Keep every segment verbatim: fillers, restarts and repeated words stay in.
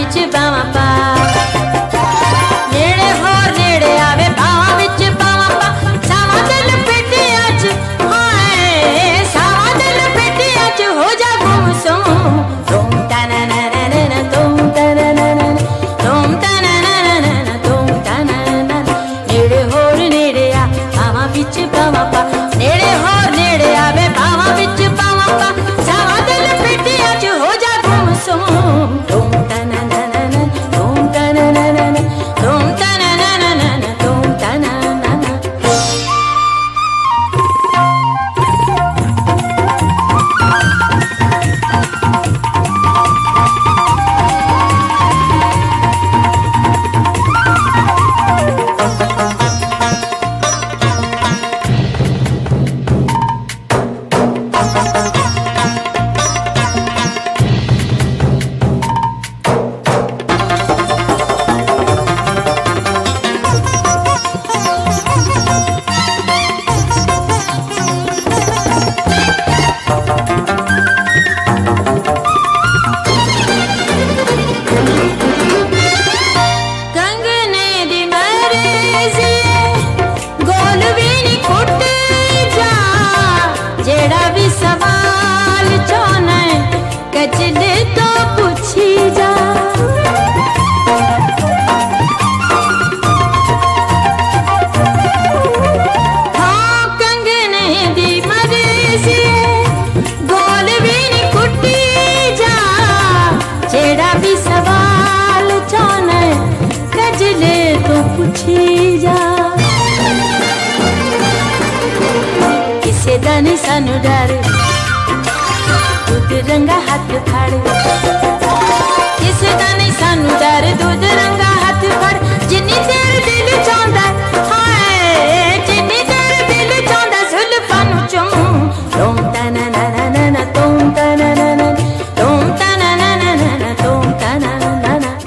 विच बावां पा, नेड़े होर नेड़े आवे बावां विच बावां पा, सावां दे लपेटियां च हाय, सावां दे लपेटियां च हो जा गुमसुम। तुम तना ना ना ना तुम तना ना ना तुम तना ना ना तुम तना ना, नेड़े होर नेड़े आ बावां विच बावां पा, नेड़े होर नेड़े आवे बावां विच बावां पा, सावां दे लपेटियां च हो जा गुमसुम। तुम तना ना ना तुम तना ना ना तुम तना ना ना तुम तना ना ना। सवाल चाहना कचले तो पूछी जा, हाँ कंगने दी मर्जी गोल भी नहीं कुटी जा, जेड़ा भी सवाल चाहना कचले तो पूछी जा। किसे दा नहीं सानू डर दूध रंगा हाथ फड़, किसे दा नहीं सानू डर दूध रंगा हाथ फड़, जिन्नी देर दिल चाहंदा हाय, जिन्नी देर दिल चाहंदा जुल्फां नू चूम। तुम तना ना ना ना तुम तना ना ना तुम तना ना ना तुम तना ना ना।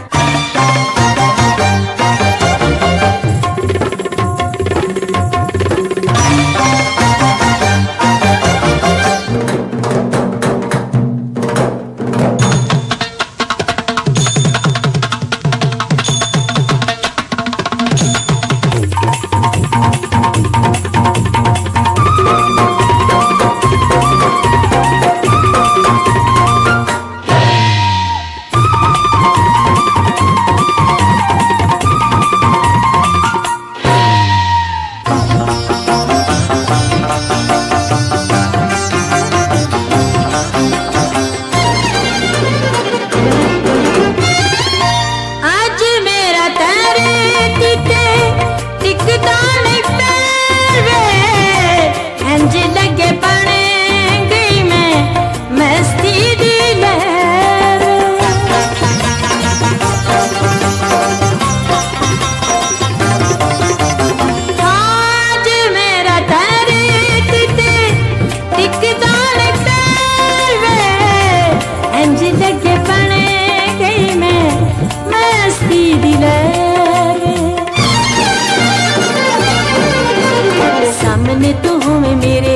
सामने तू हूँ मैं मेरे,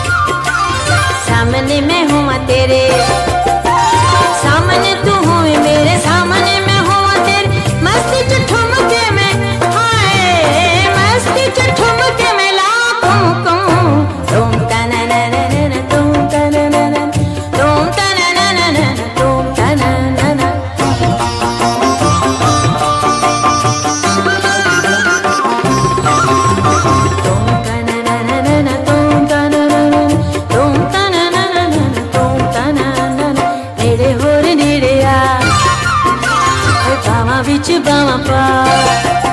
सामने मैं हूँ तेरे, सामने तू हूँ मैं मेरे, सामने मैं हूँ तेरे, मस्ती च ठुमके मैं हाय, मस्ती च ठुमके मैं लाखों कहूँ। तुम तना ना ना तुम तना ना ना तुम तना ना ना तुम तना ना ना। विच बावां पा।